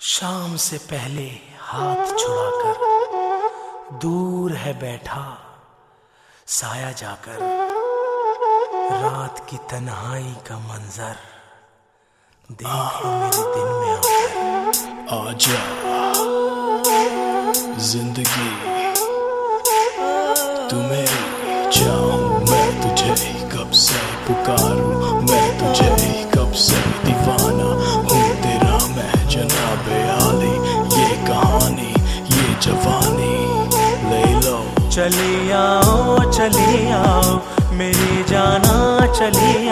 शाम से पहले हाथ छुड़ाकर दूर है बैठा साया जाकर, रात की तन्हाई का मंजर देख लो मेरे दिन में आकर। आजा जिंदगी तू मेरी चाहूं, मैं तुझे कब से पुकारूं, मैं तुझे कब से दीवाना हूँ तेरा मैं जनाबे आली। ये कहानी ये जवानी ले लो। चली आओ मेरी जाना, चली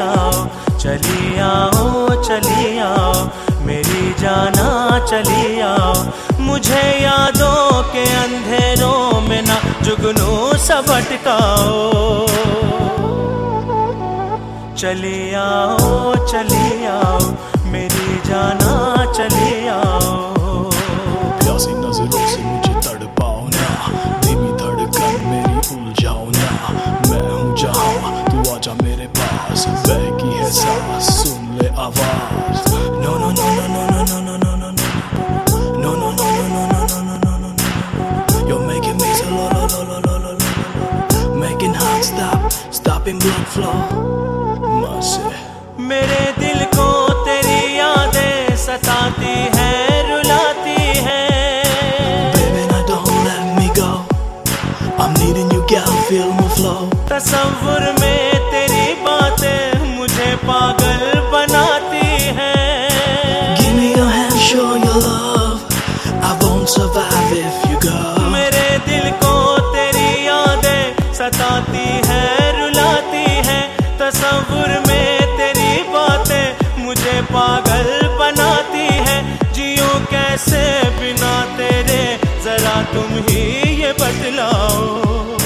आओ मेरी जाना, चली आओ। मुझे यादों के अंधेरों में ना जुगनू सा भटकाओ। चली आओ मेरी जाना, चली आओ। प्यासी नजरों से मुझे तड़पाओ ना, धीमी धड़कन मेरी उलझाओ ना। मैं हूँ जहाँ तू आजा मेरे पास, बहकी है सांस सुन ले आवाज। No no no no no no no no no no no no no no no no no no. You're making me so lo lo lo lo lo lo, making heart stop, stopping blood flow। मेरे दिल को तेरी यादें सताती है, रुलाती है। Baby now don't let me go, I'm needing you girl, feel my flow। तसव्वुर में तेरी बातें मुझे पागल बनाती हैं। Give me your hand, show your love, I won't survive if you go। मेरे दिल को तेरी यादें सताती है, रुलाती है। तसव्वुर में तेरी बातें मुझे पागल बनाती है। जियो कैसे बिना तेरे जरा तुम ही ये बतलाओ।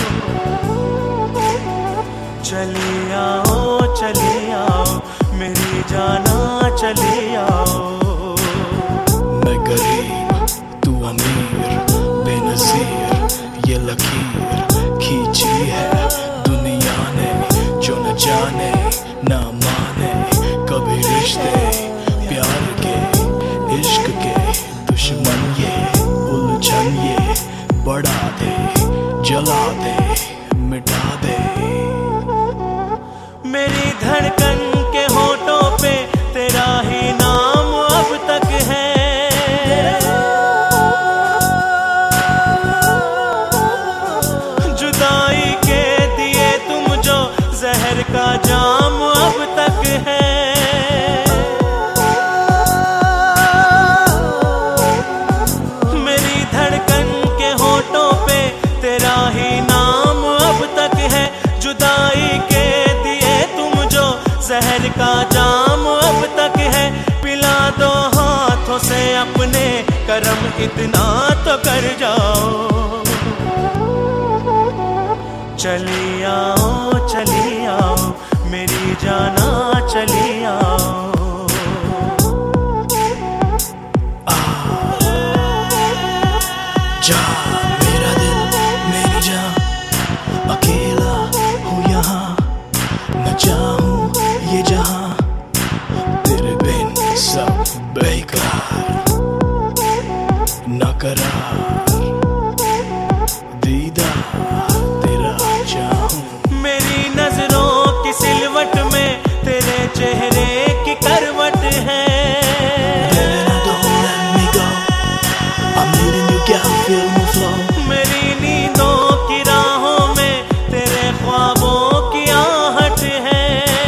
चली आओ मेरी जाना, चली आओ। मैं गरीब तू अमीर, बेनज़ीर ये लकीर खींची है दुनिया ने, जो न जाने न माने कभी रिश्ते प्यार के इश्क के दुश्मन ये उलझन ये बढ़ा दे, जला दे, मिटा दे। मेरी धड़कन के होठों पे तेरा ही नाम अब तक है। जुदाई के दिए तुम जो जहर का जाम अब तक है। मेरी धड़कन के होठों पे तेरा ही नाम अब तक है। जुदाई के जहर का जाम अब तक है। पिला दो हाथों से अपने करम, इतना तो कर जाओ। चली आओ मेरी जाना, चली आओ। जा मेरा दिल मेरी जान, अकेला हूँ यहाँ न चाहूँ ये जहां, तेरे बिन सब बेकार न करार, दीदार तेरा चाहूं। मेरी नजरों की सिलवट में तेरे चेहरे की करवट है। मेरी नींदों की राहों में तेरे ख्वाबों की आहट है।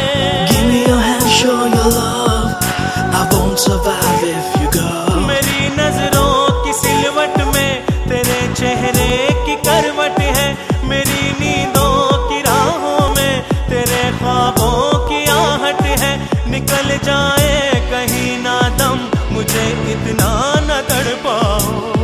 Survive if you go। मेरी नजरों की सिलवट में तेरे चेहरे की करवट है। मेरी नींदों की राहों में तेरे ख्वाबों की आहट है। निकल जाए कहीं ना दम, मुझे इतना न तड़पाओ।